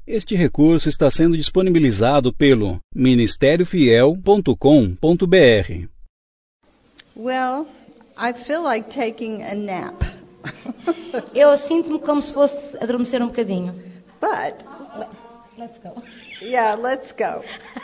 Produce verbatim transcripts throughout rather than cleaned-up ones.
Este recurso está sendo disponibilizado pelo ministério fiel ponto com ponto br. Well, I feel like taking a nap. Eu sinto-me como se fosse adormecer um bocadinho. But, Let's go. yeah, let's go.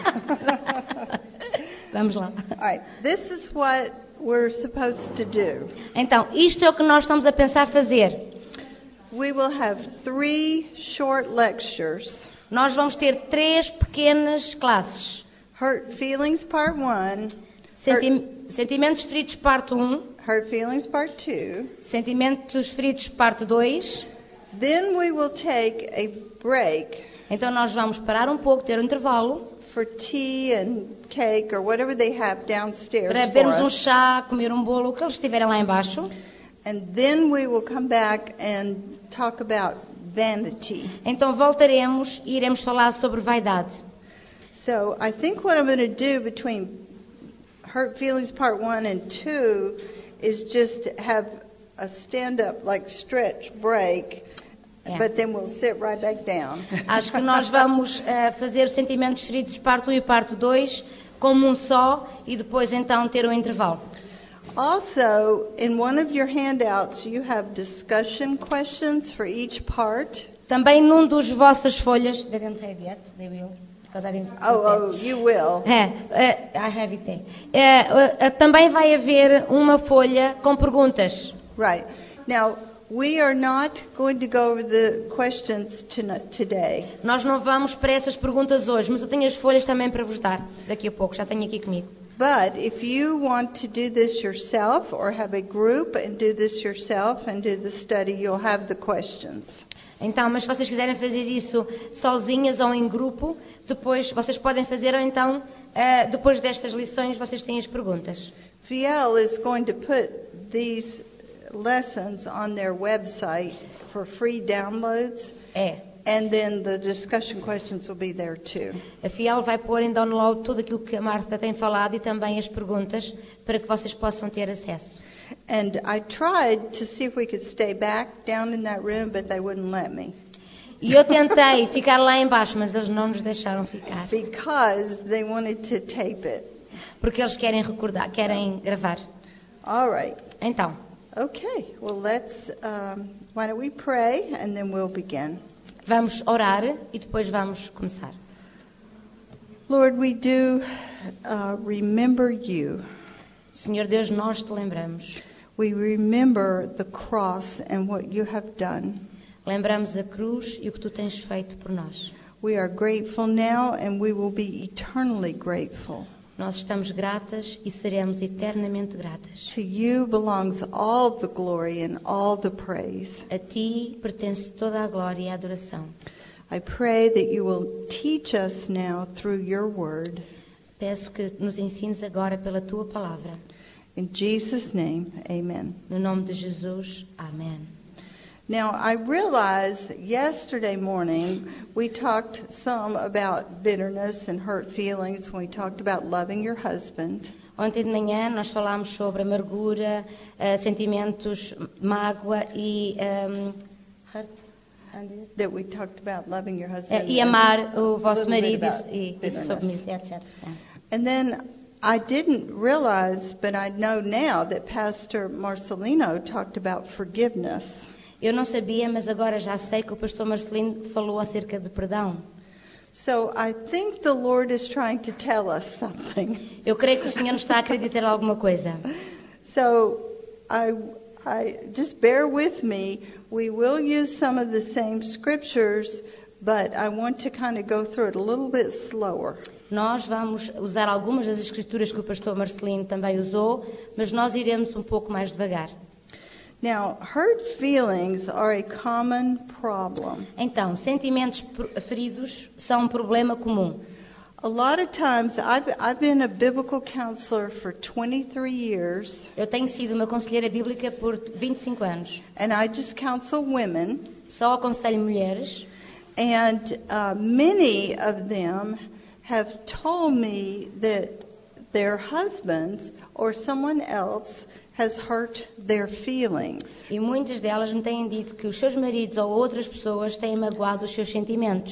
Vamos lá. All right, this is what we're supposed to do. Então, isto é o que nós estamos a pensar fazer. We will have three short lectures. Nós vamos ter três pequenas classes. Hurt Feelings Part one, Senti- Sentimentos feridos, parte um. Hurt Feelings Part two. Sentimentos feridos, parte dois. Then we will take a break Então, nós vamos parar um pouco, ter um intervalo, for tea and cake or whatever they have downstairs para for bebermos um us. chá, comer um bolo, o que eles tiverem lá embaixo. And then we will come back and talk about vanity. Então, voltaremos e iremos falar sobre vaidade. So I think what I'm going to do between Hurt Feelings Part one and two is just have a stand-up, like stretch break, Yeah. but then we'll sit right back down. Acho que nós vamos eh, fazer os sentimentos feridos, parte um e parte dois, como um só, e depois então ter um intervalo. Also, in one of your handouts, you have discussion questions for each part. Também num dos vossas folhas, they don't have yet, they will, because I didn't. Oh, oh, you will. É, eh, I have it there. Eh, eh, também vai haver uma folha com perguntas. Right. Now, we are not going to go over the questions tonight, today. Nós não vamos para essas perguntas hoje, mas eu tenho as folhas também para vos dar daqui a pouco, já tenho aqui comigo. But if you want to do this yourself or have a group and do this yourself and do the study, you'll have the questions. Então, mas se vocês quiserem fazer isso sozinhas ou em grupo, depois vocês podem fazer, ou então, eh, depois destas lições, vocês têm as perguntas. Viel is going to put these lessons on their website for free downloads, É. and then the discussion questions will be there too. A Fiel vai pôr em download tudo aquilo que a Marta tem falado e também as perguntas para que vocês possam ter acesso. And I tried to see if we could stay back down in that room, but they wouldn't let me E eu tentei ficar lá embaixo, mas eles não nos deixaram ficar. because they wanted to tape it. Porque eles querem recordar, querem gravar. All right. Então, Okay. Well, let's, um, why don't we pray and then we'll begin. vamos orar e depois vamos começar. Lord, we do uh, remember you. Senhor Deus, nós te lembramos. We remember the cross and what you have done. Lembramos a cruz e o que tu tens feito por nós. We are grateful now and we will be eternally grateful. Nós estamos gratas e seremos eternamente gratas. To you belongs all the glory and all the praise. A ti pertence toda a glória e a adoração. I pray that you will teach us now through your word. Peço que nos ensines agora pela tua palavra. In Jesus' name, amen. No nome de Jesus, amém. Now, I realized yesterday morning we talked some about bitterness and hurt feelings when we talked about loving your husband. Ontem de manhã nós falámos sobre amargura, eh, sentimentos, mágoa e um, hurt, and- That we talked about loving your eh, husband. e amar o a vosso little bit marido about e, e bitterness. submissão, etcétera. And then I didn't realize, but I know now that Pastor Marcelino talked about forgiveness. Eu não sabia, mas agora já sei que o pastor Marcelino falou acerca de perdão. So I think the Lord is trying to tell us something. Eu creio que o Senhor nos está a querer dizer alguma coisa. So I, I just bear with me. We will use some of the same scriptures, but I want to kind of go through it a little bit slower. Nós vamos usar algumas das escrituras que o pastor Marcelino também usou, mas nós iremos um pouco mais devagar. Now, hurt feelings are a common problem. Então, sentimentos feridos são um problema comum. A lot of times, I've, I've been a biblical counselor for twenty-three years, Eu tenho sido uma conselheira bíblica por vinte e cinco anos. and I just counsel women, Só aconselho mulheres. and uh, many of them have told me that their husbands or someone else has hurt their feelings. E muitas delas me têm dito que os seus maridos ou outras pessoas têm magoado os seus sentimentos.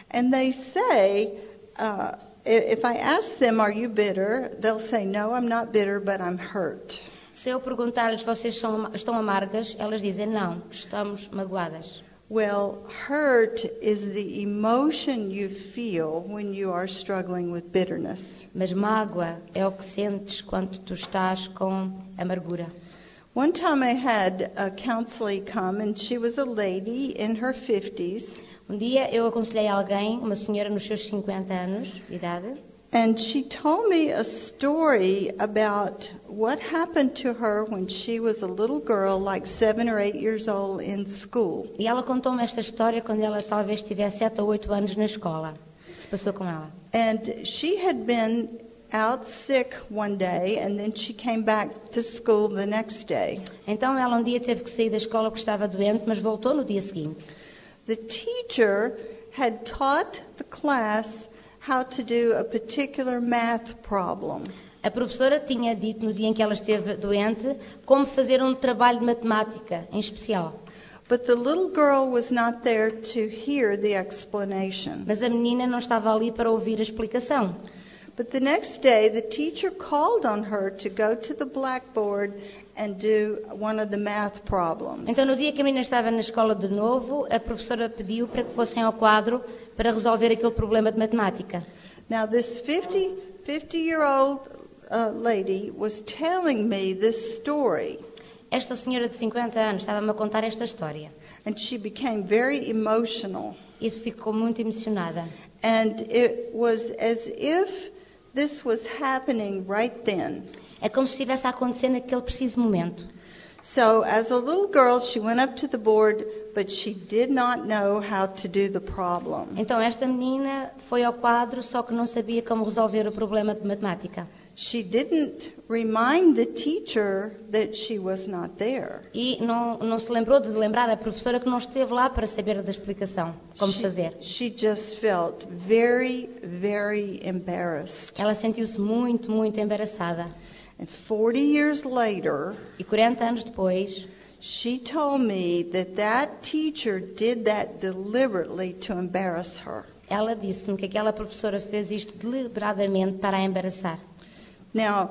And they say, uh, if I ask them, are you bitter? They'll say, no, I'm not bitter, but I'm hurt. Se eu perguntar-lhes, vocês são, estão amargas, elas dizem, não, estamos magoadas. Well, hurt is the emotion you feel when you are struggling with bitterness. Mas mágoa é o que sentes quando tu estás com amargura. One time I had a counselee come, and she was a lady in her fifties. Um dia eu aconselhei alguém, uma senhora nos seus cinquenta anos de idade, And she told me a story about what happened to her when she was a little girl, like seven or eight years old, in school. e ela contou-me esta história quando ela talvez tivesse sete ou oito anos na escola. O que se passou com ela? And she had been out sick one day, and then she came back to school the next day. Então ela um dia teve que sair da escola porque estava doente, mas voltou no dia seguinte. The teacher had taught the class how to do a particular math problem. A professora tinha dito no dia em que ela esteve doente como fazer um trabalho de matemática em especial. But the little girl was not there to hear the explanation. Mas a menina não estava ali para ouvir a explicação. But the next day, the teacher called on her to go to the blackboard and do one of the math problems. Então, no dia que a menina estava na escola de novo, a professora pediu para que fossem ao quadro para resolver aquele problema de matemática. Now, this fifty-year-old uh, lady was telling me this story, Esta senhora de cinquenta anos estava-me a contar esta história and she became very emotional. e ficou muito emocionada. And it was as if this was happening right then. É como se estivesse a acontecer naquele preciso momento. So, as a little girl, she went up to the board, but she did not know how to do the problem. Então, esta menina foi ao quadro, só que não sabia como resolver o problema de matemática. She didn't remind the teacher that she was not there. E não, não se lembrou de lembrar a professora que não esteve lá para saber da explicação, como She, fazer. she just felt very, very embarrassed. Ela sentiu-se muito, muito embaraçada. And forty years later, E quarenta anos depois, she told me that that teacher did that deliberately to embarrass her. ela disse-me que aquela professora fez isto deliberadamente para a embaraçar. Now,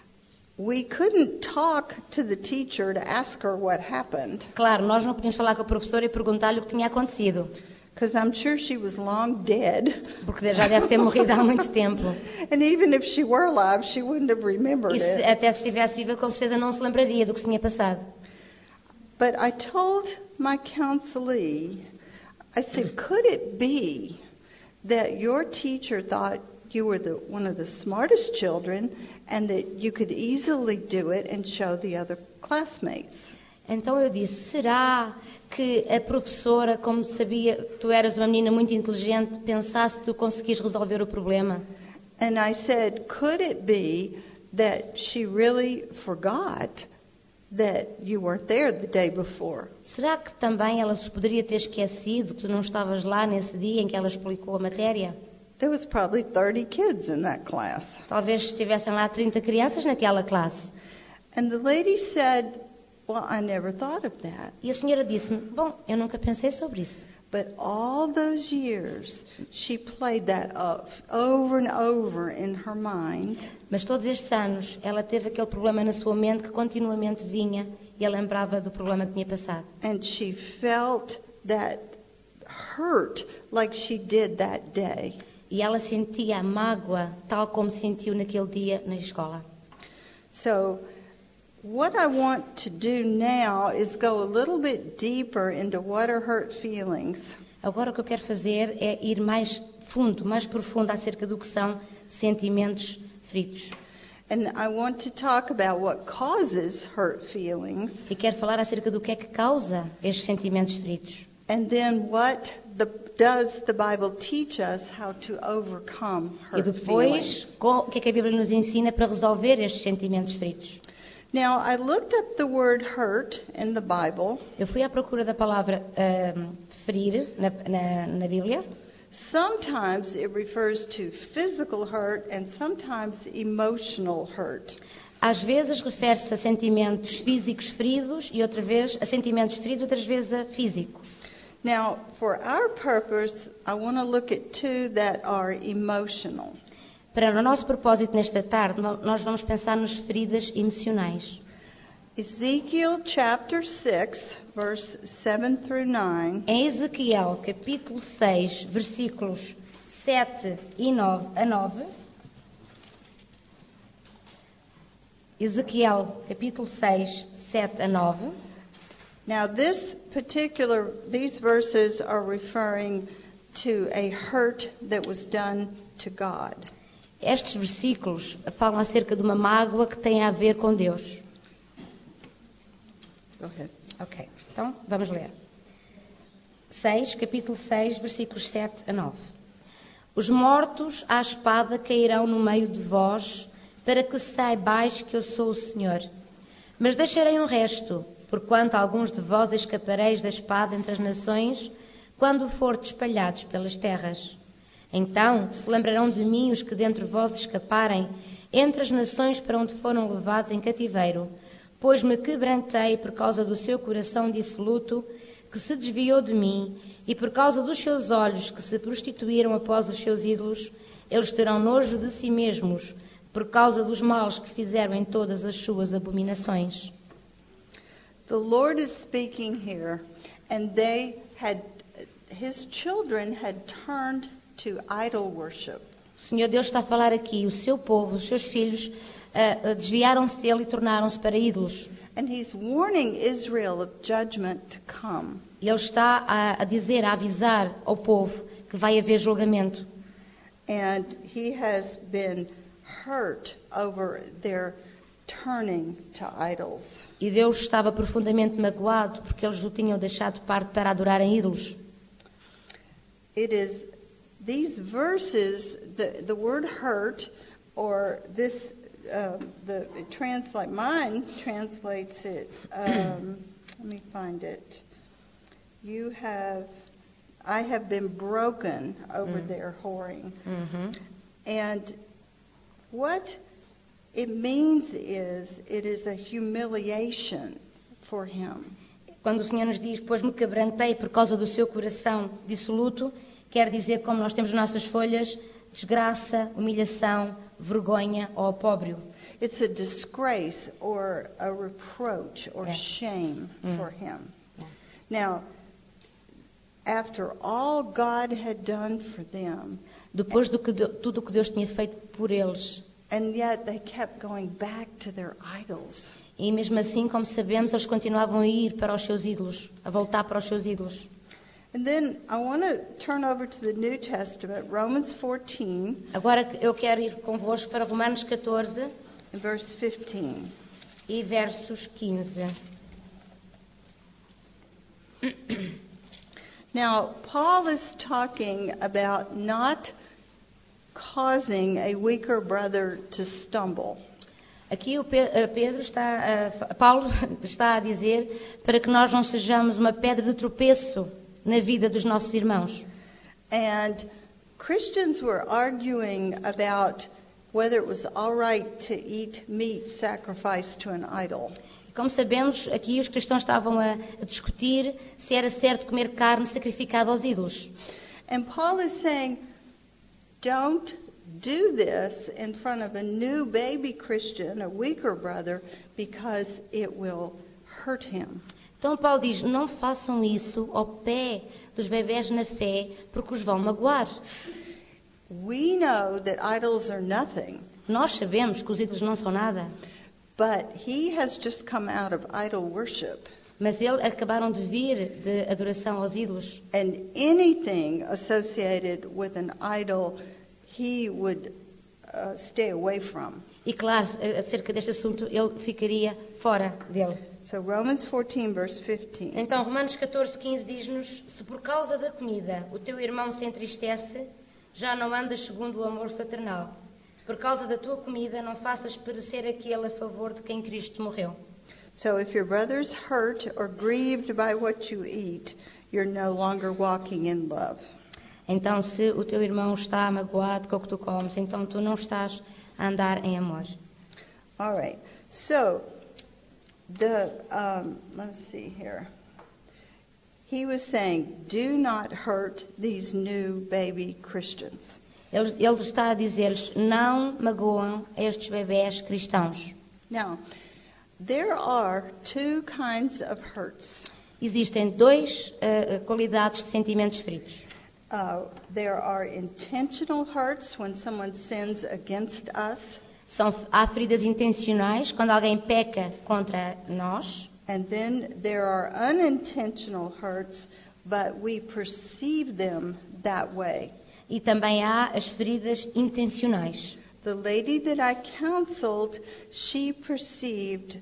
we couldn't talk to the teacher to ask her what happened, Claro, nós não podíamos falar com a professora e perguntar-lhe o que tinha acontecido, because I'm sure she was long dead. porque já deve ter morrido há muito tempo. And even if she were alive, she wouldn't have remembered E se, it. até se estivesse viva, com certeza não se lembraria do que se tinha passado. But I told my counselee, I said, could it be that your teacher thought you were the, one of the smartest children and that you could easily do it and show the other classmates? Então eu disse, será que a professora, como sabia que tu eras uma menina muito inteligente, pensasse que tu conseguias resolver o problema? And I said, could it be that she really forgot that you weren't there the day before? Será que também ela se poderia ter esquecido que tu não estavas lá nesse dia em que ela explicou a matéria? There was probably thirty kids in that class. Talvez estivessem lá trinta crianças naquela classe. And the lady said, well, I never thought of that. E a senhora disse-me, bom, eu nunca pensei sobre isso. But all those years, she played that up over and over in her mind. Mas todos estes anos, ela teve aquele problema na sua mente que continuamente vinha e ela lembrava do problema que tinha passado. And she felt that hurt like she did that day. E ela sentia a mágoa, tal como sentiu naquele dia na escola. So, what I want to do now is go a little bit deeper into what are hurt feelings. Agora o que eu quero fazer é ir mais fundo, mais profundo acerca do que são sentimentos feridos. And I want to talk about what causes hurt feelings, E quero falar acerca do que é que causa estes sentimentos feridos. and then what the, does the Bible teach us how to overcome E hurt depois, feelings. com- o que é que a Bíblia nos ensina para resolver estes sentimentos feridos. Now, I looked up the word hurt in the Bible. Eu fui à procura da palavra ahm, ferir na, na, na Bíblia. Sometimes it refers to physical hurt and sometimes emotional hurt. Às vezes refere-se a sentimentos físicos feridos e outra vez a sentimentos feridos, outras vezes a físico. Now, for our purpose, I want to look at two that are emotional. Para o nosso propósito nesta tarde, no- nós vamos pensar nas feridas emocionais. Ezekiel chapter six, verse seven through nine. Em Ezequiel, capítulo seis, versículos sete e nove a nove. Ezequiel, capítulo seis, sete a nove. Now, this particular, these verses are referring to a hurt that was done to God. Estes versículos falam acerca de uma mágoa que tem a ver com Deus. Go ahead. Ok, então vamos ler. seis, capítulo seis, versículos sete a nove. Os mortos à espada cairão no meio de vós, para que saibais que eu sou o Senhor. Mas deixarei um resto, porquanto alguns de vós escapareis da espada entre as nações, quando fordes espalhados pelas terras. Então se lembrarão de mim os que dentre vós escaparem entre as nações para onde foram levados em cativeiro, pois me quebrantei por causa do seu coração dissoluto, que se desviou de mim, e por causa dos seus olhos que se prostituíram após os seus ídolos. Eles terão nojo de si mesmos, por causa dos males que fizeram em todas as suas abominações. The Lord is speaking here, and they had, his children had turned to idol worship. O Senhor Deus está a falar aqui, o seu povo, os seus filhos, uh, uh, desviaram-se dele e tornaram-se para ídolos. And he's warning Israel of judgment to come. E ele está a, a dizer, a avisar ao povo que vai haver julgamento. And he has been hurt over their turning to idols. E Deus estava profundamente magoado porque eles o tinham deixado de parte para adorarem ídolos. It is these verses, the, the word hurt, or this, uh, the it translate mine translates it. Um, let me find it. You have, I have been broken over Mm. their whoring, Uhum. and what it means is it is a humiliation for him. Quando o Senhor nos diz, pois me quebrantei por causa do seu coração dissoluto, quer dizer, como nós temos nas nossas folhas, desgraça, humilhação, vergonha ou opróbrio. It's a disgrace or a reproach or Yeah. shame Mm. for him. Yeah. Now, after all God had done for them, Depois de que de- tudo o que Deus tinha feito por eles. and yet they kept going back to their idols. E mesmo assim, como sabemos, eles continuavam a ir para os seus ídolos, a voltar para os seus ídolos. And then I want to turn over to the New Testament, Romans fourteen, Agora eu quero ir convosco para Romanos catorze and verse fifteen. e versos quinze. Now, Paul is talking about not causing a weaker brother to stumble. Aqui o Pe- eh, Pedro está, a- Paulo está a dizer para que nós não sejamos uma pedra de tropeço na vida dos nossos irmãos. And Christians were arguing about whether it was all right to eat meat sacrificed to an idol. E como sabemos, aqui os cristãos estavam a, a discutir se era certo comer carne sacrificada aos ídolos. And Paul is saying, don't do this in front of a new baby Christian, a weaker brother, because it will hurt him. Então Paulo diz, não façam isso ao pé dos bebés na fé, porque os vão magoar. We know that idols are nothing, Nós sabemos que os ídolos não são nada, but he has just come out of idol worship. mas eles acabaram de vir de adoração aos ídolos. And anything associated with an idol, he would uh, stay away from. E claro, acerca deste assunto, ele ficaria fora dele. So Romans fourteen, verse fifteen. Então, Romanos catorze, quinze diz-nos, se por causa da comida o teu irmão se entristece, já não andas segundo o amor fraternal. Por causa da tua comida não faças perecer aquele a favor de quem Cristo morreu. So if your brother's hurt or grieved by what you eat, you're no longer walking in love. Então, se o teu irmão está magoado com o que tu comes, então tu não estás a andar em amor. All right. So the um, let's see here. he was saying, do not hurt these new baby Christians. Ele, ele está a dizer-lhes, não magoam estes bebés cristãos. Now, there are two kinds of hurts. Existem dois uh, qualidades de sentimentos feridos. Uh, there are intentional hurts when someone sins against us. São, há feridas intencionais quando alguém peca contra nós. And then there are unintentional hurts, but we perceive them that way. E também há as feridas intencionais. The lady that I counseled, she perceived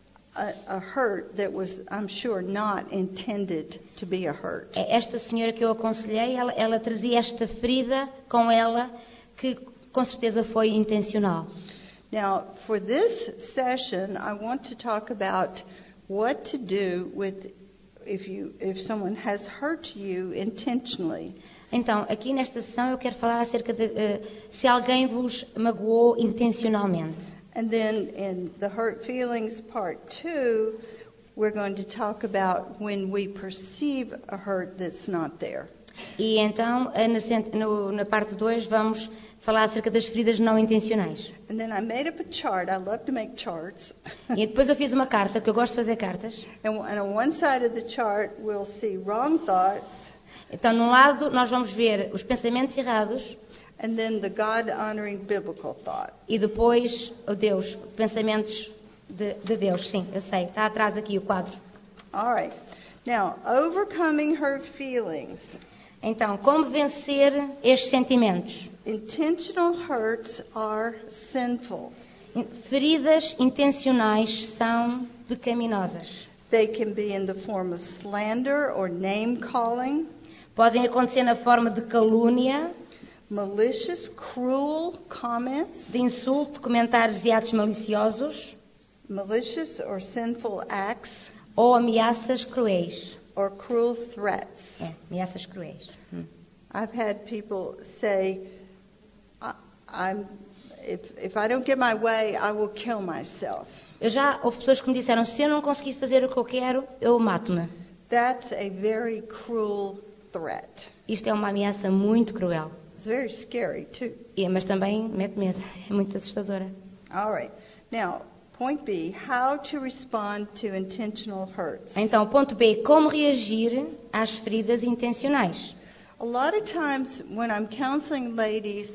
a, a hurt that was, I'm sure, not intended to be a hurt. Esta senhora que eu aconselhei, ela, ela trazia esta ferida com ela que com certeza foi intencional. Now, for this session, I want to talk about what to do with if you if someone has hurt you intentionally. Então, aqui nesta sessão eu quero falar acerca de uh, se alguém vos magoou intencionalmente. And then in the hurt feelings part two, we're going to talk about when we perceive a hurt that's not there. E então, na, no, na parte dois, vamos falar acerca das feridas não intencionais. And then I made up a chart. I love to make charts. E depois eu fiz uma carta, porque eu gosto de fazer cartas. And, and on one side of the chart, we'll see wrong thoughts. Então, num lado, nós vamos ver os pensamentos errados. And then the God-honoring biblical thought. E depois, o Deus, pensamentos de, de Deus. Sim, eu sei. Está atrás aqui o quadro. All right. Now, overcoming hurt feelings. Então, como vencer estes sentimentos? Intentional hurts are sinful. Feridas intencionais são pecaminosas. They can be in the form of slander or name-calling. Podem acontecer na forma de calúnia, Malicious, cruel comments. de insulto, comentários e atos maliciosos, Malicious or sinful acts. ou ameaças cruéis. Or cruel threats. É, ameaças cruéis. Hum. I've had people say, I, I'm, if, if I don't get my way, I will kill myself. Eu já houve pessoas que me disseram, se eu não conseguir fazer o que eu quero, eu mato-me. That's a very cruel threat. Isto é uma ameaça muito cruel. It's very scary, too. E, mas também mete medo, é muito assustadora. All right. Now, point B, how to respond to intentional hurts. Então, ponto B, como reagir às feridas intencionais. A lot of times when I'm counseling ladies,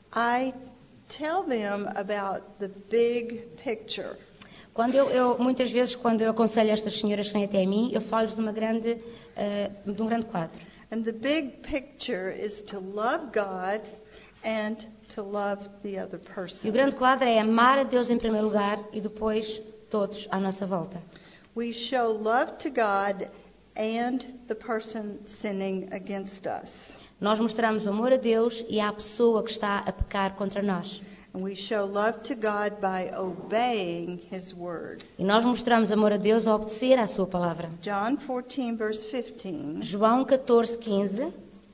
I tell them about the big picture. Quando eu, eu, muitas vezes, quando eu aconselho estas senhoras que vêm até mim, eu falo-lhes de, uma grande, uh, de um grande quadro. And the big picture is to love God and to love the other person. E o grande quadro é amar a Deus em primeiro lugar e depois todos à nossa volta. We show love to God and the person sinning against us. Nós mostramos amor a Deus e à pessoa que está a pecar contra nós. And we show love to God by obeying His word. E nós mostramos amor a Deus ao obedecer à sua palavra. John fourteen, verse fifteen. João catorze, quinze.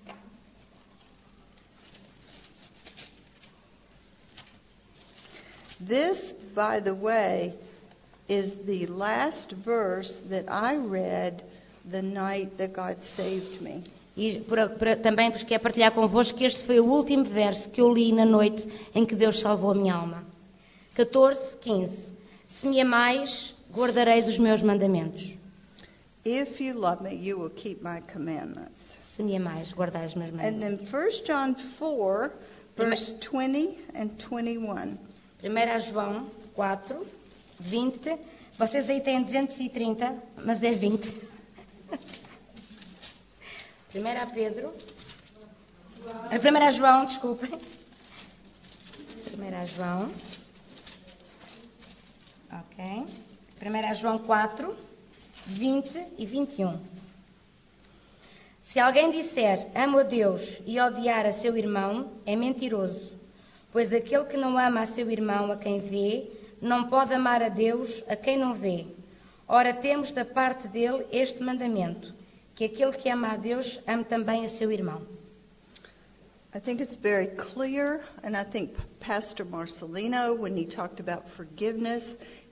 This, by the way, is the last verse that I read the night that God saved me. E por, por, também vos quero partilhar convosco que este foi o último verso que eu li na noite em que Deus salvou a minha alma. catorze, quinze. Se me amais, guardareis os meus mandamentos. If you love me, you will keep my commandments. Se me amais, guardareis os meus And mandamentos. then First John four, verse twenty and twenty-one. primeiro João quatro, vinte. Vocês aí têm duzentos e trinta, mas é vinte. primeiro Pedro. primeiro João, desculpem. primeiro João. Ok. primeiro João quatro, vinte e vinte e um. Se alguém disser amo a Deus e odiar a seu irmão, é mentiroso. Pois aquele que não ama a seu irmão a quem vê, não pode amar a Deus a quem não vê. Ora, temos da parte dele este mandamento, que aquele que ama a Deus ame também a seu irmão. I think it's very clear, and I think Pastor Marcelino, when he talked about forgiveness,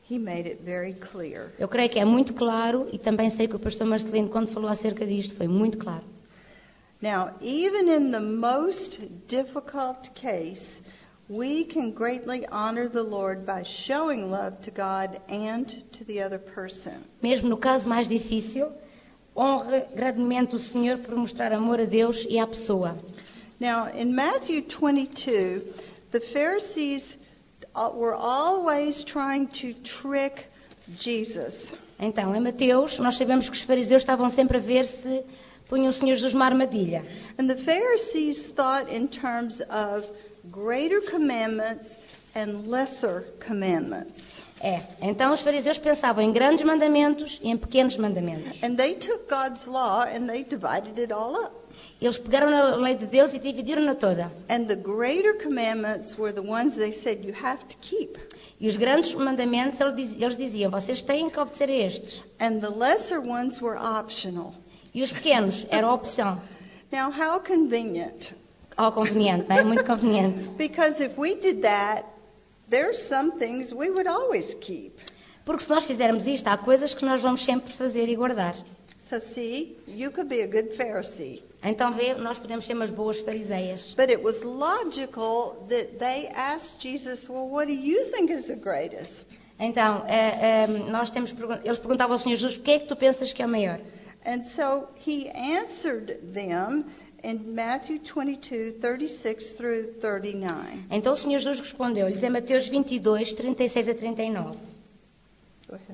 He made it very clear. Eu creio que é muito claro e também sei que o pastor Marcelino, quando falou acerca disto, foi muito claro. Now, even in the most difficult case, we can greatly honor the Lord by showing love to God and to the other person. Mesmo no caso mais difícil, honre grandemente o Senhor por mostrar amor a Deus e à pessoa. Now, in Matthew twenty-two, the Pharisees were always trying to trick Jesus. Então, em Mateus, nós sabemos que os fariseus estavam sempre a ver se punham o Senhor Jesus numa armadilha. And the Pharisees thought in terms of greater commandments and lesser commandments. É, então os fariseus pensavam em grandes mandamentos e em pequenos mandamentos. And they took God's law and they divided it all up. Eles pegaram na lei de Deus e dividiram-na toda. And the greater commandments were the ones they said you have to keep. E os grandes mandamentos, eles diziam, vocês têm que obedecer a estes. And the lesser ones were optional. E os pequenos eram opção. Now, how convenient. Oh, conveniente, não é? Muito conveniente. Because if we did that, there's some things we would always keep. Porque se nós fizermos isto, há coisas que nós vamos sempre fazer e guardar. So see, you could be a good Pharisee. Então vê, nós podemos ser umas boas fariseias. But it was logical that they asked Jesus, well, what do you think is the greatest? Então, eh, eh, nós temos, eles perguntavam ao Senhor Jesus, o que é que tu pensas que é o maior? And so he answered them in Matthew twenty-two, thirty-six through thirty-nine. Então o Senhor Jesus respondeu-lhes em Mateus vinte e dois, trinta e seis a trinta e nove. Go ahead.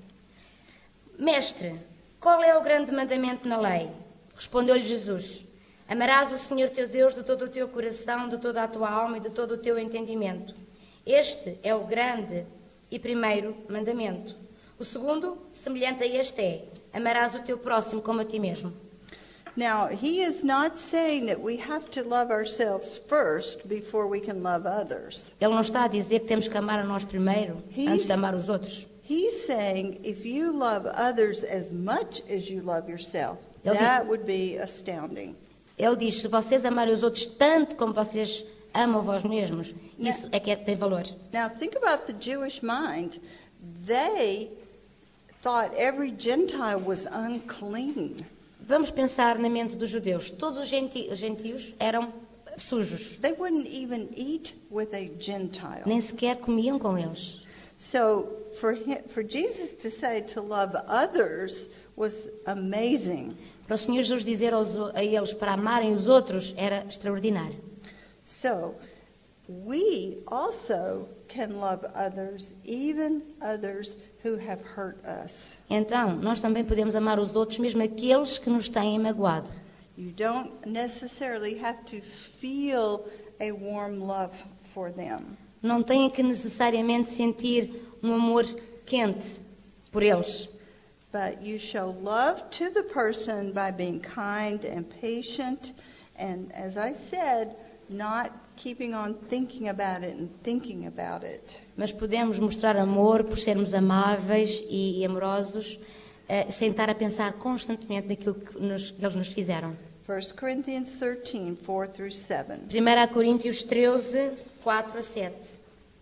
Mestre, qual é o grande mandamento na lei? Respondeu-lhe Jesus. Amarás o Senhor teu Deus de todo o teu coração, de toda a tua alma e de todo o teu entendimento. Este é o grande e primeiro mandamento. O segundo, semelhante a este é, amarás o teu próximo como a ti mesmo. Now, he is not saying that we have to love ourselves first before we can love others. Ele não está a dizer que temos que amar a nós primeiro, He's- antes de amar os outros. He's saying if you love others as much as you love yourself, Ele that diz- would be astounding. Ele diz, se vocês amarem os outros tanto como vocês amam vós mesmos, isso é que é que tem valor. Now, think about the Jewish mind. They thought every Gentile was unclean. Vamos pensar na mente dos judeus. Todos os genti- gentios eram sujos. They wouldn't even eat with a Gentile. Nem sequer comiam com eles. So for him, for Jesus to say to love others was amazing. Para o Senhor Jesus dizer aos, a eles para amarem os outros era extraordinário. So we also can love others, even others who have hurt us. Então, nós também podemos amar os outros, mesmo aqueles que nos têm magoado. You don't necessarily have to feel a warm love for them. Não têm que necessariamente sentir um amor quente por eles. But you show love to the person by being kind and patient, and as I said, not keeping on thinking about it and thinking about it. Mas podemos mostrar amor por sermos amáveis e, e amorosos, eh, sem estar a pensar constantemente naquilo que, nos, que eles nos fizeram. First Corinthians thirteen, four through seven. primeira Coríntios treze, quatro a sete.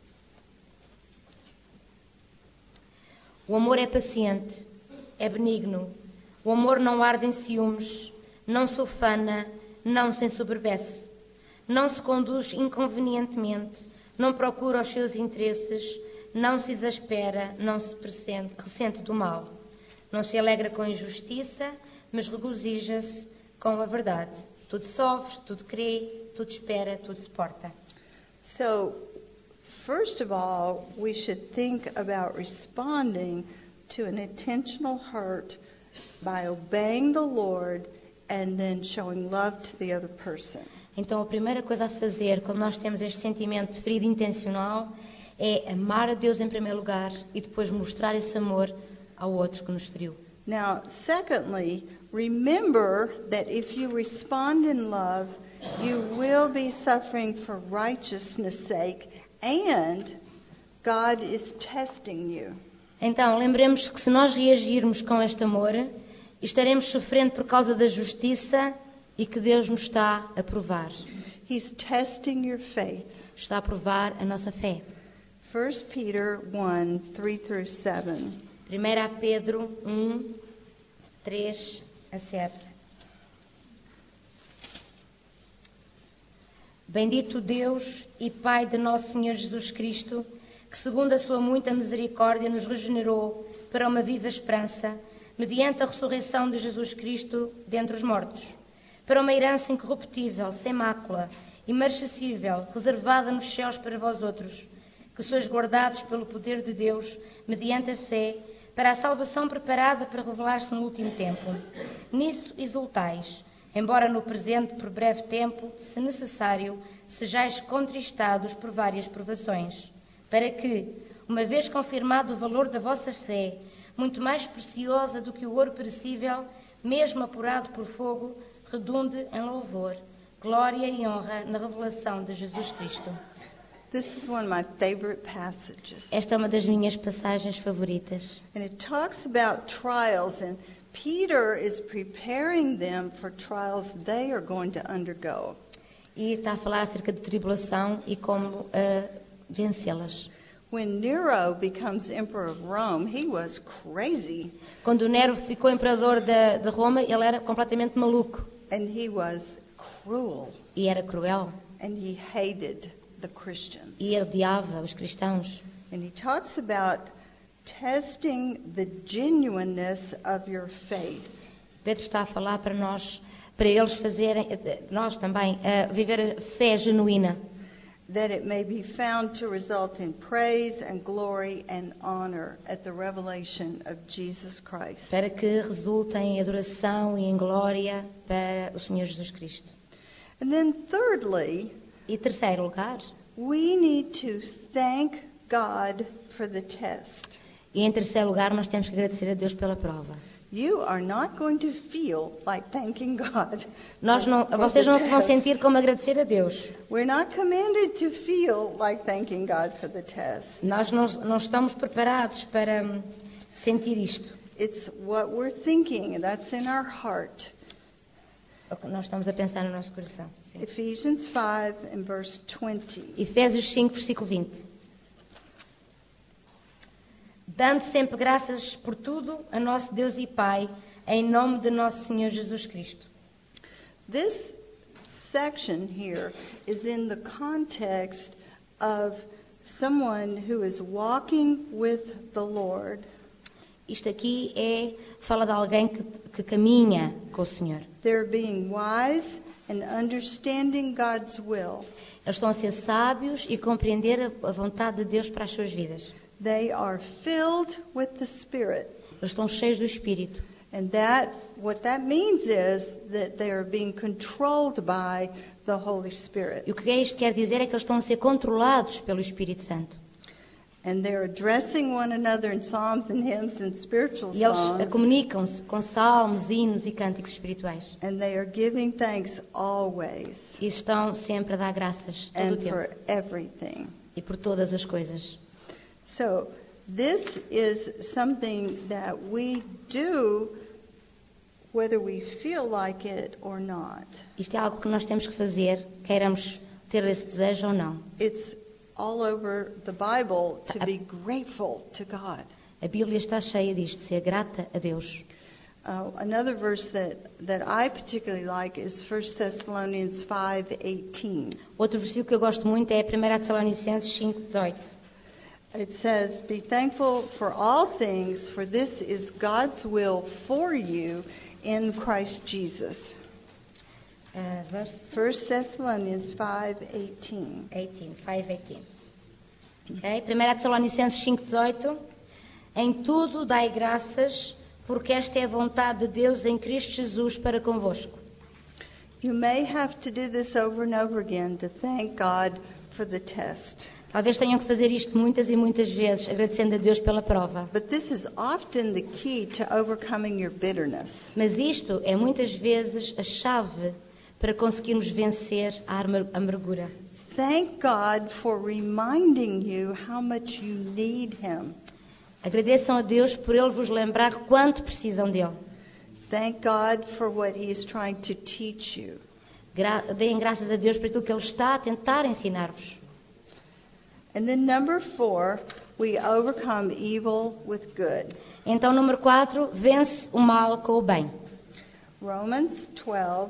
O amor é paciente, é benigno. O amor não arde em ciúmes, não se ufana, não se ensoberbece. Não se conduz inconvenientemente, não procura os seus interesses, não se exaspera, não se pressente, ressente do mal. Não se alegra com a injustiça, mas regozija-se com a verdade. Tudo sofre, tudo crê, tudo espera, tudo suporta. So, first of all, we should think about responding to an intentional hurt by obeying the Lord and then showing love to the other person. Então, a primeira coisa a fazer quando nós temos este sentimento de ferida intencional é amar a Deus em primeiro lugar e depois mostrar esse amor ao outro que nos feriu. Now, secondly, remember that if you respond in love, you will be suffering for righteousness' sake, and God is testing you. Então, lembremos que se nós reagirmos com este amor, estaremos sofrendo por causa da justiça e que Deus nos está a provar. He's testing your faith. Está a provar a nossa fé. First Peter one, three through seven. primeira Pedro um, três a sete. Bendito Deus e Pai de nosso Senhor Jesus Cristo, que segundo a sua muita misericórdia nos regenerou para uma viva esperança, mediante a ressurreição de Jesus Cristo dentre os mortos, para uma herança incorruptível, sem mácula, imarcessível, reservada nos céus para vós outros, que sois guardados pelo poder de Deus, mediante a fé, para a salvação preparada para revelar-se no último tempo. Nisso exultais, embora no presente, por breve tempo, se necessário, sejais contristados por várias provações, para que, uma vez confirmado o valor da vossa fé, muito mais preciosa do que o ouro perecível, mesmo apurado por fogo, redunde em louvor, glória e honra na revelação de Jesus Cristo. This is one of my favorite passages. Esta é uma das minhas passagens favoritas. And it talks about trials, and Peter is preparing them for trials they are going to undergo. E está a falar acerca de tribulação e como uh, vencê-las. When Nero becomes emperor of Rome, he was crazy, Quando Nero ficou imperador de, de Roma, ele era completamente maluco and he was cruel, e era cruel and he hated the Christians. e odiava os cristãos. And he talks about testing the genuineness of your faith. Pedro está a falar para nós, para eles fazerem, nós também, uh, viver a fé genuína, That it may be found to result in praise and glory and honor at the revelation of Jesus Christ. para que resulte em adoração e em glória para o Senhor Jesus Cristo. And then thirdly, E terceiro lugar, we need to thank God for the test. e em terceiro lugar, nós temos que agradecer a Deus pela prova. You are not going to feel like thanking God. Nós não, for vocês the não se vão test. sentir como agradecer a Deus. We're not commanded to feel like thanking God for the test. Nós não, não estamos preparados para hum, sentir isto. It's what we're thinking, and that's in our heart. O que nós estamos a pensar no nosso coração. Sim. Ephesians five and verse twenty. Efésios cinco, versículo vinte. Dando sempre graças por tudo a nosso Deus e Pai, em nome de nosso Senhor Jesus Cristo. This section here is in the context of someone who is walking with the Lord. Isto aqui é, fala de alguém que, que caminha com o Senhor. They're being wise and understanding God's will. Eles estão a ser sábios e compreender a, a vontade de Deus para as suas vidas. They are filled with the Spirit. Eles estão cheios do Espírito. And that what that means is that they are being controlled by the Holy Spirit. E o que isto quer dizer é que eles estão a ser controlados pelo Espírito Santo. And they're addressing one another in psalms and hymns and spiritual E eles songs. comunicam-se com salmos, hinos e cânticos espirituais. And they are giving thanks always E estão sempre a dar graças todo o and tempo. for everything. E por todas as coisas. So this is something that we do whether we feel like it or not. Isto é algo que nós temos que fazer, queiramos ter esse desejo ou não. It's all over the Bible to be grateful to God. A Bíblia está cheia disto, ser grata a Deus. Uh, another verse that, that I particularly like is First Thessalonians five eighteen. Outro versículo que eu gosto muito é primeira Tessalonicenses cinco, dezoito. It says, "Be thankful for all things, for this is God's will for you in Christ Jesus." Uh, verse First Thessalonians five eighteen. eighteen, five eighteen. Okay? primeira Tessalonicenses cinco, dezoito. Em tudo dai graças, porque esta é a vontade de Deus em Cristo Jesus para convosco. You may have to do this over and over again to thank God for the test. Talvez tenham que fazer isto muitas e muitas vezes, agradecendo a Deus pela prova. But this is often the key to overcoming your bitterness. Mas isto é muitas vezes a chave para conseguirmos vencer a arma- a amargura. Thank God for reminding you how much you need Him. Agradeçam a Deus por Ele vos lembrar quanto precisam dEle. Thank God for what He is trying to teach you. Gra- Deem graças a Deus por aquilo que Ele está a tentar ensinar-vos. And then number four, we overcome evil with good. Então, número quatro, vence o mal com o bem. Romans twelve,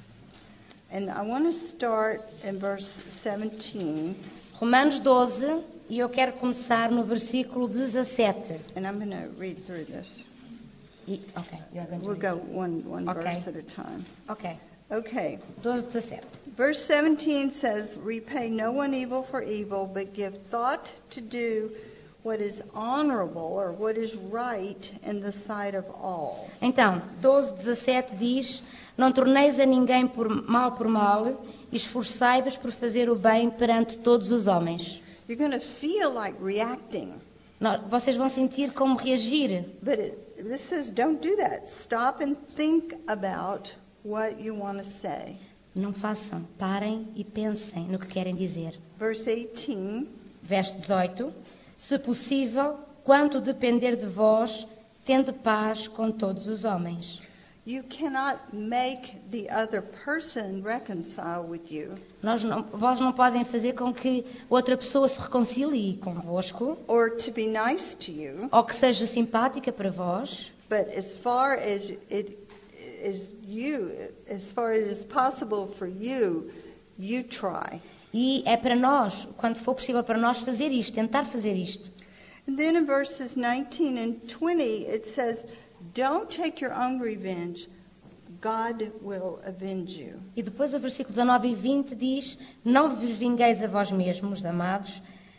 and I want to start in verse seventeen. Romanos doze, e eu quero começar no versículo dezassete. And I'm going to read through this. E, ok, you're going to We'll read. go one, one Okay. verse at a time. Ok, Okay. doze, dezassete. Verse seventeen says, repay no one evil for evil, but give thought to do what is honorable or what is right in the sight of all. Então, doze, dezassete diz: Não torneis a ninguém por mal por mal, e esforçai-vos por fazer o bem perante todos os homens. You're going to feel like reacting, Não, vocês vão sentir como reagir. but it, this says don't do that. Stop and think about what you want to say. Não façam, parem e pensem no que querem dizer. Verse eighteen, Verso dezoito: Se possível, quanto depender de vós, tende paz com todos os homens. you cannot make the other person reconcile with you Nós não, vós não podem fazer com que outra pessoa se reconcilie convosco, or to be nice to you, ou que seja simpática para vós, but as far as it is you, as far as it's possible for you, you try. e é para nós, quando for possível para nós, fazer isto, tentar fazer isto. And then in verses nineteen and twenty, it says, don't take your own revenge. God will avenge you. E depois o versículo dezanove e vinte diz: Não vos vingueis a vós mesmos, amados,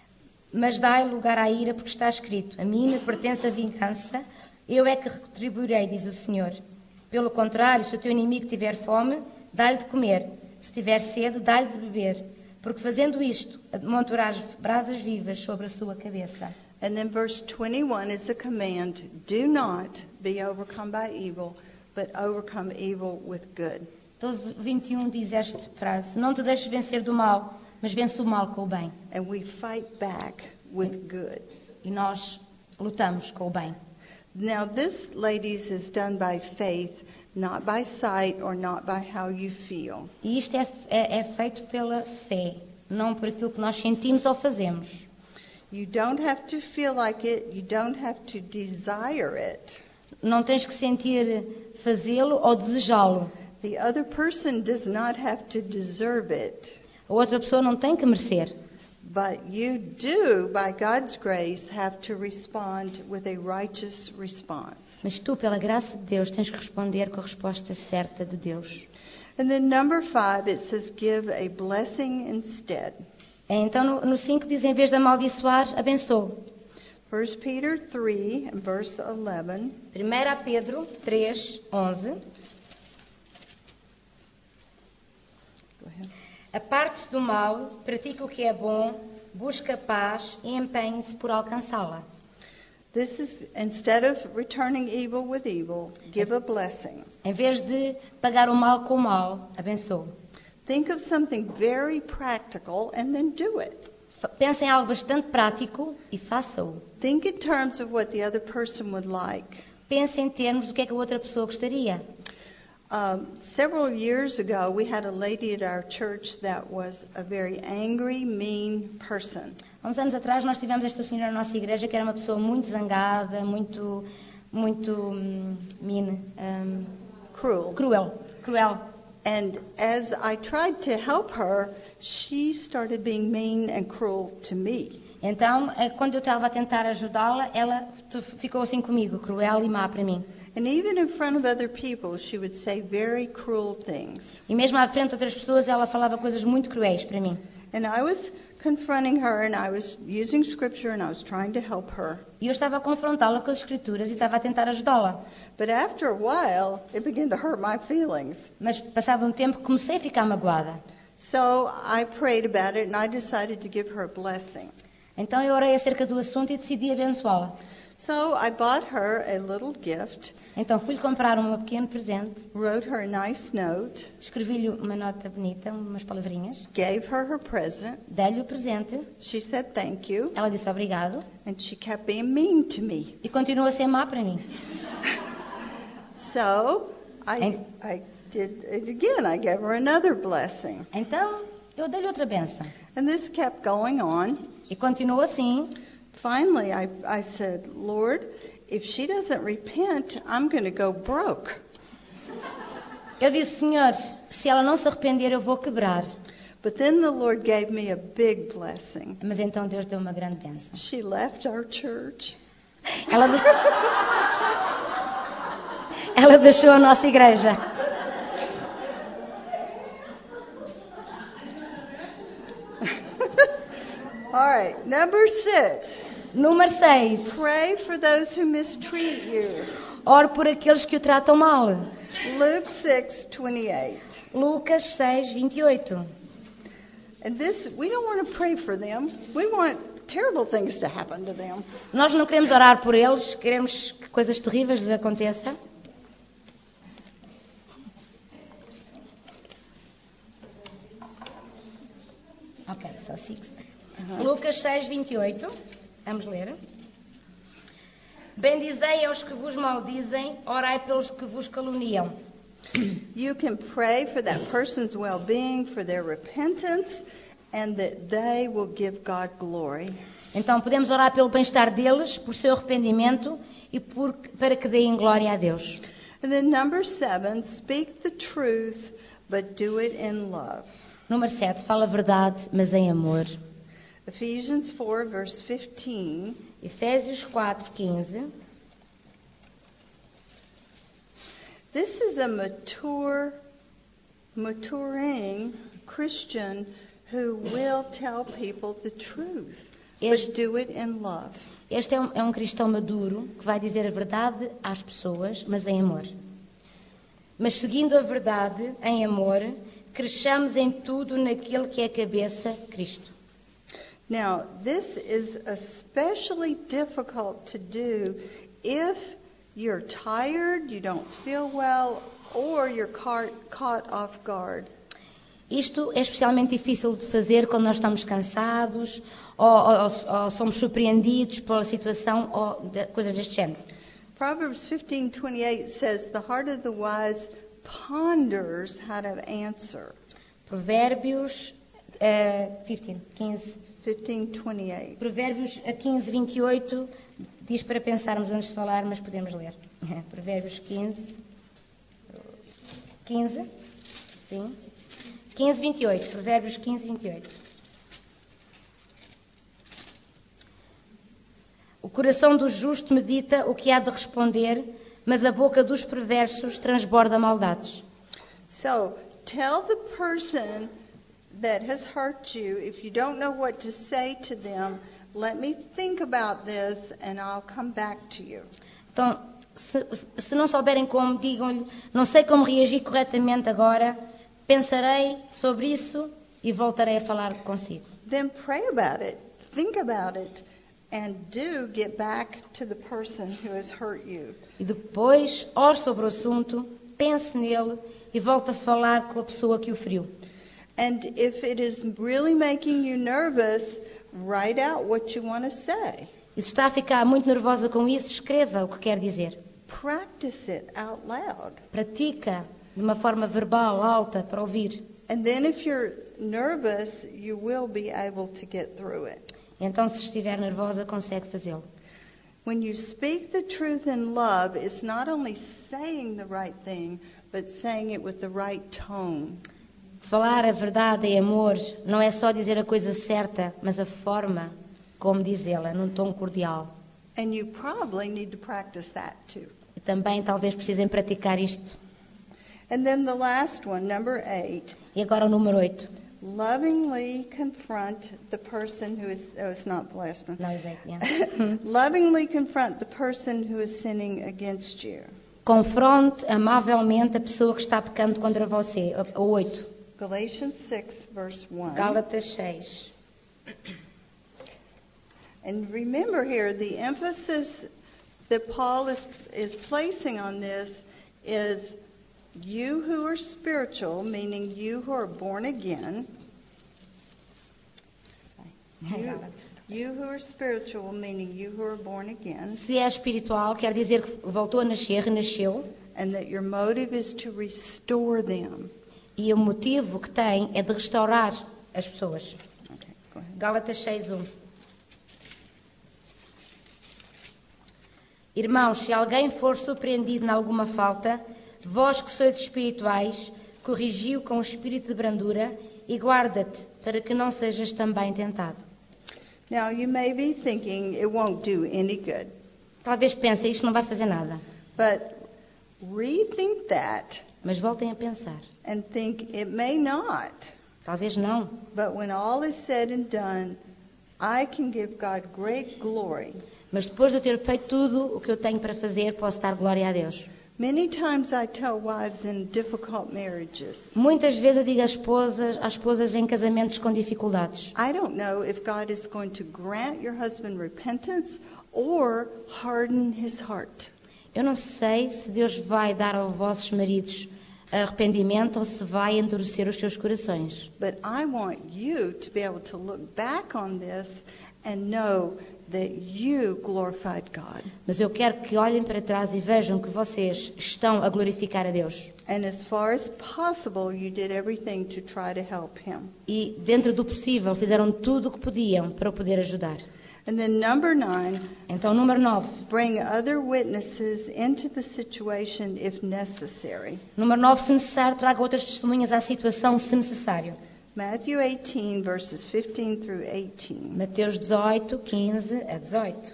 mas dai lugar à ira, porque está escrito: A mim me pertence a vingança, eu é que retribuirei, diz o Senhor. Pelo contrário, se o teu inimigo tiver fome, dá-lhe de comer. Se tiver sede, dá-lhe de beber. Porque fazendo isto, amontoarás brasas vivas sobre a sua cabeça. And then verse twenty-one is a command, do not be overcome by evil, but overcome evil with good. Então, vinte e um diz esta frase: Não te deixes vencer do mal, mas vence o mal com o bem. And we fight back with good. E nós lutamos com o bem. Now this, ladies, is done by faith, not by sight or not by how you feel. E isto é, é, é feito pela fé, não por aquilo que nós sentimos ou fazemos. You don't have to feel like it. You don't have to desire it. Não tens que sentir fazê-lo ou desejá-lo. The other person does not have to deserve it. A outra pessoa não tem que merecer. But you do, by God's grace, have to respond with a righteous response. Mas tu, pela graça de Deus, tens que responder com a resposta certa de Deus. And then number five, it says give a blessing instead. Então, no cinco diz, em vez de amaldiçoar, abençoa. First Peter three, and verse eleven. primeira Pedro três, onze. Go ahead. Aparte-se do mal, pratique o que é bom, busque a paz e empenhe-se por alcançá-la. This is, instead of returning evil with evil, give a blessing. Em vez de pagar o mal com o mal, abençoa. Think of something very practical and then do it. Fa- Pense em algo bastante prático e faça-o. Think in terms of what the other person would like. Pense em termos do que é que a outra pessoa gostaria. Um, several years ago, we had a lady at our church that was a very angry, mean person. Há uns anos atrás nós tivemos esta senhora na nossa igreja que era uma pessoa muito zangada, muito, muito hum, mean, hum, Cruel. cruel, cruel. And as I tried to help her, she started being mean and cruel to me. Então, eh, quando eu estava a tentar ajudá-la, ela tu- ficou assim comigo, cruel e má para mim. And even in front of other people, she would say very cruel things. E mesmo à frente de outras pessoas, ela falava coisas muito cruéis para mim. And I was confronting her, and I was using scripture, and I was trying to help her. E eu estava a confrontá-la com as escrituras e estava a tentar ajudá-la. But after a while, it began to hurt my feelings. Mas, passado um tempo, comecei a ficar magoada. So I prayed about it, and I decided to give her a blessing. Então eu orei acerca do assunto e decidi abençoá-la. So I bought her a little gift, Então fui-lhe comprar um pequeno presente, wrote her a nice note, escrevi-lhe uma nota bonita, umas palavrinhas, gave her her present. dei-lhe o presente, She said thank you, ela disse obrigado and she kept being mean to me. e continua a ser má para mim. So I, I did it again. I gave her another blessing. Então eu dei-lhe outra benção. And this kept going on. E continuou assim. Finally, I, I said, Lord, if she doesn't repent, I'm going to go broke. Eu disse, Senhor, se ela não se arrepender, eu vou quebrar. But then the Lord gave me a big blessing. Mas então Deus deu uma grande bênção. She left our church. Ela, de... ela deixou a nossa igreja. All right, number six. Número seis. Pray for those who mistreat you. Ore por aqueles que o tratam mal. Luke six twenty-eight. Lucas seis, vinte e oito. And this, we don't want to pray for them. We want terrible things to happen to them. Nós não queremos orar por eles, queremos que coisas terríveis lhes aconteçam. Ok, só six. Uh-huh. Lucas seis, vinte e oito. Vamos ler. Bendizei aos que vos maldizem, orai pelos que vos caluniam. You can pray for that person's well-being, for their repentance, and that they will give God glory. Então podemos orar pelo bem-estar deles, por seu arrependimento e por, para que deem glória a Deus. And then number seven, speak the truth, but do it in love. Número sete, fala a verdade, mas em amor. Ephesians four, verse fifteen. Efésios quatro, quinze. This is a mature, maturing Christian who will tell people the truth, Este, but do it in love. Este é um, é um cristão maduro que vai dizer a verdade às pessoas, mas em amor. Mas seguindo a verdade em amor, cresçamos em tudo naquele que é a cabeça, Cristo. Now, this is especially difficult to do if you're tired, you don't feel well, or you're caught, caught off guard. Isto é especialmente difícil de fazer quando nós estamos cansados ou, ou, ou somos surpreendidos pela situação ou de, coisas deste género. Proverbs fifteen twenty-eight says, "The heart of the wise ponders how to answer." Provérbios uh, quinze, quinze. fifteen twenty-eight. Provérbios quinze, vinte e oito diz para pensarmos antes de falar, mas podemos ler. Provérbios quinze, quinze, sim. quinze, vinte e oito. Provérbios quinze, vinte e oito. O coração do justo medita o que há de responder, mas a boca dos perversos transborda maldades. So, tell the person that has hurt you, if you don't know what to say to them, let me think about this and I'll come back to you. Então, se, se não souberem como, digam-lhe, não sei como reagir corretamente agora, pensarei sobre isso e voltarei a falar consigo. Then pray about it, think about it, and do get back to the person who has hurt you. E depois, ore sobre o assunto, pense nele e volte a falar com a pessoa que o feriu. And if it is really making you nervous, write out what you want to say. E se está a ficar muito nervosa com isso, escreva o que quer dizer. Practice it out loud. Pratica de uma forma verbal, alta, para ouvir. And then if you're nervous, you will be able to get through it. Então, se estiver nervosa, consegue fazê-lo. When you speak the truth in love, it's not only saying the right thing, but saying it with the right tone. Falar a verdade em amor não é só dizer a coisa certa, mas a forma como dizê-la, num tom cordial. And you probably need to practice that too. E também talvez precisem praticar isto. And then the last one, number eight. E agora o número oito. Lovingly confront the person who is, oh, it's not the last one. Não, é, yeah. Lovingly confront the person who is sinning against you. Confronte amavelmente a pessoa que está pecando contra você. O oito. Galatians six, verse one. Gálatas seis. And remember here, the emphasis that Paul is, is placing on this is you who are spiritual, meaning you who are born again. You, you who are spiritual, meaning you who are born again. Se é espiritual, quer dizer que voltou a nascer, renasceu. And that your motive is to restore them. E o motivo que tem é de restaurar as pessoas. Okay, go ahead. Gálatas seis, um. Irmãos, se alguém for surpreendido em alguma falta, vós que sois espirituais, corrigi-o com o espírito de brandura e guarda-te para que não sejas também tentado. Now, you may be thinking it won't do any good, Talvez pensem, isto não vai fazer nada. but rethink that Mas voltem a pensar. and think it may not. Talvez não. But when all is said and done, I can give God great glory. Mas depois de eu ter feito tudo o que eu tenho para fazer, posso dar glória a Deus. Many times I tell wives in difficult marriages, Muitas vezes eu digo às esposas, às esposas em casamentos com dificuldades: I don't know if God is going to grant your husband repentance or harden his heart. eu não sei se Deus vai dar aos vossos maridos arrependimento ou se vai endurecer os seus corações. But I want you to be able to look back on this and know that you glorified God. Mas eu quero que olhem para trás e vejam que vocês estão a glorificar a Deus. And as far as possible, you did everything to try to help him. E, dentro do possível, fizeram tudo o que podiam para o poder ajudar. And then number nine, Então, número nove. bring other witnesses into the situation if necessary. Número nove, se necessário, traga outras testemunhas à situação, se necessário. Matthew eighteen, verses fifteen through eighteen. Mateus dezoito, quinze a dezoito.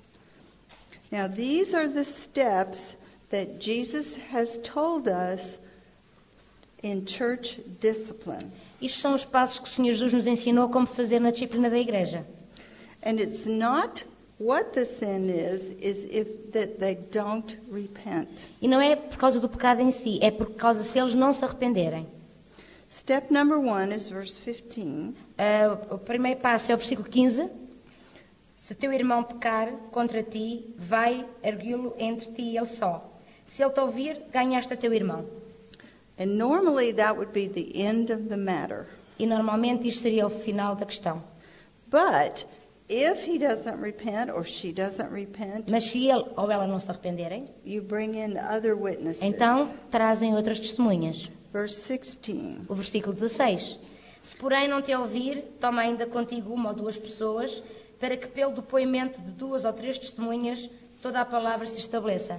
Now, these are the steps that Jesus has told us in church discipline. Isto são os passos que o Senhor Jesus nos ensinou como fazer na disciplina da igreja. And it's not what the sin is, is if that they don't repent. E não é por causa do pecado em si, é por causa se eles não se arrependerem. Step number one is verse fifteen. Uh, o primeiro passo é o versículo quinze. Se teu irmão pecar contra ti, vai ergui-lo entre ti e ele só. Se ele te ouvir, ganhaste a teu irmão. And normally that would be the end of the matter. E normalmente isto seria o final da questão. But if he doesn't repent or she doesn't repent, Mas se ele ou ela não se arrependerem, you bring in other witnesses. então trazem outras testemunhas. Verse sixteen. O versículo dezesseis. Se porém não te ouvir, toma ainda contigo uma ou duas pessoas, para que pelo depoimento de duas ou três testemunhas toda a palavra se estabeleça.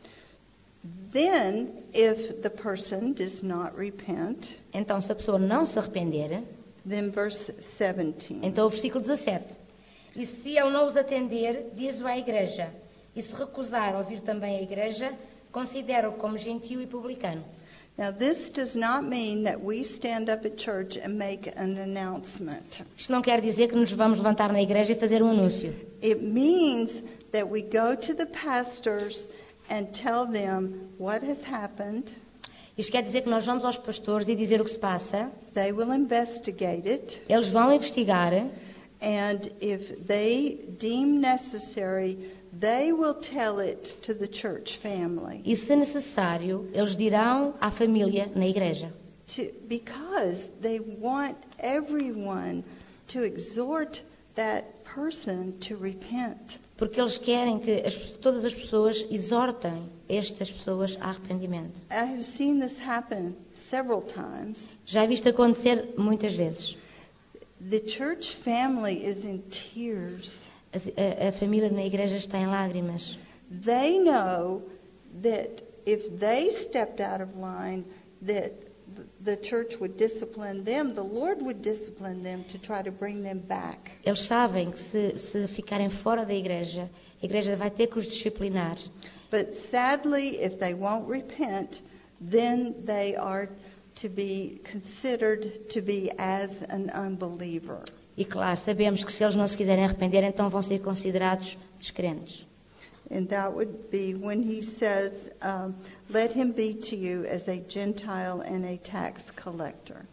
Then, if the person does not repent, Então, se a pessoa não se arrepender, then verse seventeen. então o versículo dezassete. E se ele não os atender, diz-o à igreja. E se recusar a ouvir também a igreja, considera-o como gentio e publicano. Now, this does not mean that we stand up at church and make an announcement. Isto não quer dizer que nos vamos levantar na igreja e fazer um anúncio. It means that we go to the pastors and tell them what has happened. Isto quer dizer que nós vamos aos pastores e dizer o que se passa. They will investigate it. Eles vão investigar. And if they deem necessary, they will tell it to the church family. E, se necessário, eles dirão à família na igreja. To, because they want everyone to exhort that person to repent. Porque eles querem que as, todas as pessoas exortem estas pessoas a arrependimento. I have seen this happen several times. Já vi isto acontecer muitas vezes. The church family is in tears. A, a, a família na igreja está em lágrimas. They know that if they stepped out of line, that the church would discipline them, the Lord would discipline them to try to bring them back. Eles sabem que se, se ficarem fora da igreja, a igreja vai ter que os disciplinar. But sadly, if they won't repent, then they are to be considered to be as an unbeliever. E claro, sabemos que se eles não se quiserem arrepender, então vão ser considerados descrentes. And that would be when he says, um, let him be to you as a Gentile and a tax collector.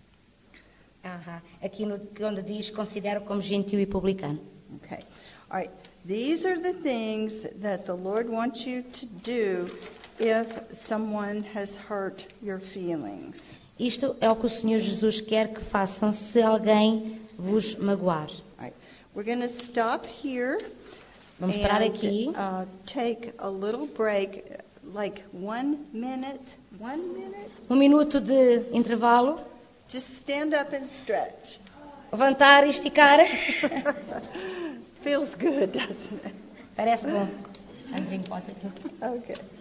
Aham. Aqui no, onde diz, considero como gentio e publicano. Okay. All right. These are the things that the Lord wants you to do if someone has hurt your feelings. Isto é o que o Senhor Jesus quer que façam se alguém vos magoar. All right. We're going to stop here. Vamos parar and, aqui. Uh, take a little break, like one minute. One minute. Um minuto de intervalo. Just stand up and stretch. Levantar e esticar. Feels good, doesn't it? Parece bom. I'm drink water too. Okay.